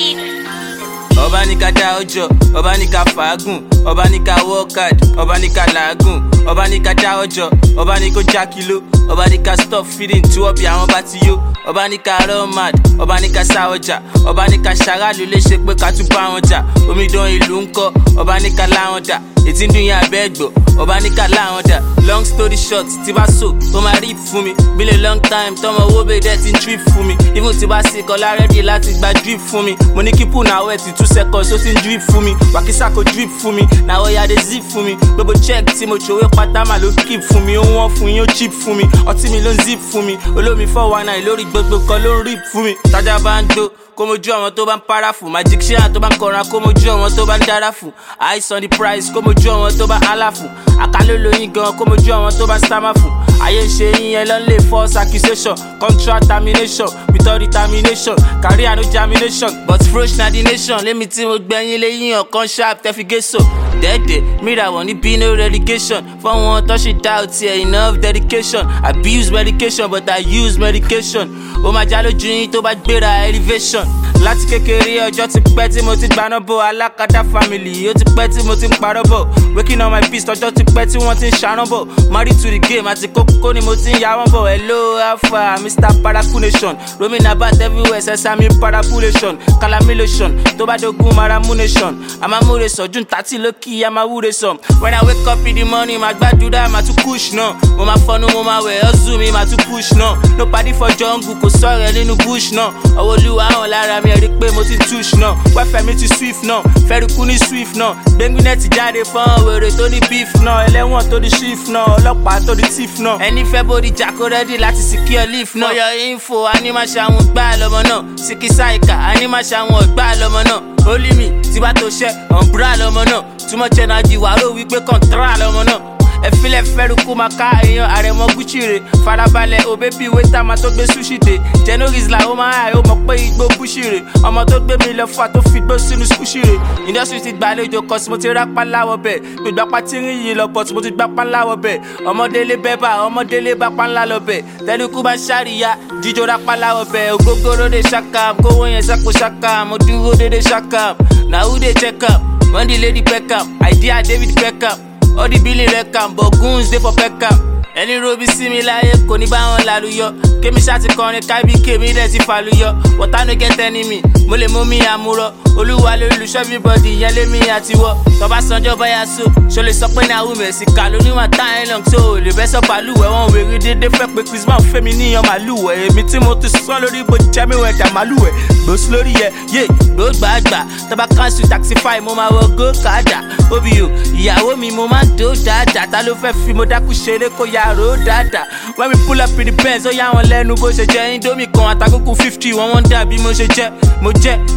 Ọba ní ká dá ọjọ́, ọba ní ká fàágùn, ọba ní ká work hard, ọba ní ká làágùn, ọba ní ká dá ọjọ́, ọba ní kó já kìló, ọba ní ká stop feeding tí wọ́n bí àwọn bá ti yó, ọba ní ká run mad, ọba ní ká sá ọjà, ọba ní ká ṣaráàlú léṣe pé ká tún bá wọn jà, omidan ìlú ń kọ́, ọba ní ká láwọn dà, ètí ń dùn yín abẹ́ ẹ̀gbọ́, ọba ní ká láwọn dà. Long story short, tí bá so, ó máa rí fún mi, been a long time, tọmọ owó bẹ́ẹ̀ dẹ́ ti ń trip fún mi, even tí bá sì kọ́lá ready láti gba drip fún mi, mo ní kí pù náà wẹ̀ tí 2 seconds ó ti ń drip fún mi, wàkísà kò drip fún mi, náà ó yá dé zip fún mi, gbogbo check tí mo ṣòwò pátá mà ló keep fún mi, ó wọ́n fún yín ó cheap fún mi, ọtí mi ló ń zip fún mi, olómi 419 lórí gbogbo kan ló ń rip fún mi, tájà bá ń do kó mojú àwọn tó bá ń para fún, magician tó bá ń kọran kó mojú àwọn tó bá ń dára fún, eyes on the price kó mojú àwọn tó bá hálà fún, àkàlólóyìn gan kó mojú àwọn tó bá stammer fún, ayé ń ṣe yín yẹn lọ́n lè false accusation, contract termination without determination, career no germination, but fresh na the nation, lémi tí mo gbẹ̀yìn léyìn ọ̀kan sharp tẹ́figéso. Dẹ́dẹ̀ mìíràn ní bí no relegation, fún wọn tó ṣe doubt here enough dedication, abuse medication but I use medication, ó máa já lójú yín tó bá gbéra elevation. Láti kékeré ọjọ́ ti pẹ́ tí mo ti gbaná bò, alákàdá family ó ti pẹ́ tí mo ti ń parọ́ bò, waking on my beast ọjọ́ ti pẹ́ tí wọ́n ti ń ṣarán bò, married to the game àti kókó ni mo ti ń yà wọ́n bò. Hello alpha Mr. Paraculation, roaming about everywhere sesame parapulation, calamilation tó bá dogun maramunation, àmàmúre sọ̀jú tàtí lókì àmàwúre sọ. When I wake up in the morning màá gbàdúrà màá tún push náà, mo máa fọnú mo máa wẹ̀ ọ́zù mi màá tún push náà, no party for jungle kò sọ̀rọ̀ nínú bush náà, ọwọ́ olúwa hàn lára mi ẹ̀rí pé mo ti touch náà, wẹ́fẹ̀ mi ti swift náà, fẹ́rùkú ní swift náà, gbẹ́ngbẹ́nẹ́ jáde fún wèrè tó ní beef náà, ẹlẹ́wọ̀n tó ní shift náà, ọlọ́pàá tó ní thief náà, ẹni fẹ́ bóri jàkó ready láti secure leaf náà. For your info animaṣàwọn gbá lọ́mọ náà, sikisaika animaṣàwọn gbá lọ́mọ náà, only me tí bá tó ṣẹ́ ọ̀nbúrà lọ́mọ náà, too much energy wà ló wípé kọ̀ntrà lọ́mọ náà. Ẹ̀fílẹ̀ fẹ́rùkú máa ká èèyàn àrẹ̀mọ Gucci rè, farabalẹ̀ òbẹ́bí wẹ́tà máa tó gbé sushi dé, jenoris la ó máa hàì ó mọ̀ pé igbó bushi rè, ọmọ tó gbé mi lọ fà tó fi gbó sínú sushi rè, industry ti gbàlejò cause mo ti rápá láwọ̀ bẹ̀, gbègbà pátí rìn yìí lọ but mo ti gbápá láwọ̀ bẹ̀, ọmọdélé bẹ́bà ọmọdélé bá pa ńlá lọ bẹ̀, tẹ́lifú bá ṣàríyá jíjó rápá láwọ̀ bẹ̀, ògógóró dé ṣàkàm kówó yẹn sápò ṣàkàm, mo dúró dédé ṣàkàm, na who dey check am, Monday lady Beckham, idea David Beckham, all the billing record, but goons dey for Peckham. Ẹni robi sí mi láyé kò ní bá wọn lálùyọ, kémi ṣáàtì kọrin kábí kémi dẹ̀ ti fàlùyọ, water no get enemy, mo lè mú mi àmúrọ̀, olúwa lórí olùṣọ́ everybody yẹn lémi àtiwọ́, tọ́ba sanjọ́ báyà so, ṣo lè sọ pé ní àwọn mẹ̀sì kà ló níwọ̀n time long so lè bẹ́ sọ pàlúwẹ̀ wọn wèrè dédé fẹ́ pé Chris Brown fẹ́mi níyan màlúwẹ̀, èmi tí mo ti sán lórí bó jẹ́ mi wẹ̀ dà màlúwẹ̀, gbòsí lórí yẹ yé gbògbàgbà, tọ́ba cancel taxify mo máa wọ go kàdà, obi o ìyàwó mi mo máa ń dó dáadáa, ta ló fẹ́ fi mo dákú ṣeré kó yà ró dáadáa, when we pull up in the Benz ó yà wọn lẹ́nu bó ṣe jẹ́, indomie kan àtàkùnkùn 50 wọ́n dà bí mo ṣe jẹ́, mo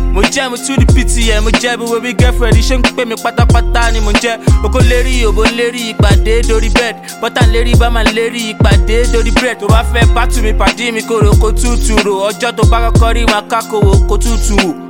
tún di ptn mo jẹ́ bí wo bí girlfriend ṣe ń pè mí pátápátá ni mo jẹ́, oko lérí òbó lérí ìpàdé dórí bed, bọ́tà lérí bámà lérí ìpàdé dórí bread, tó bá fẹ́ bá tù mí pàdé mi kò rò kó tútù rò, ọjọ́ tó bá kọ́kọ́ rí máa kákòwò kó tútù wò.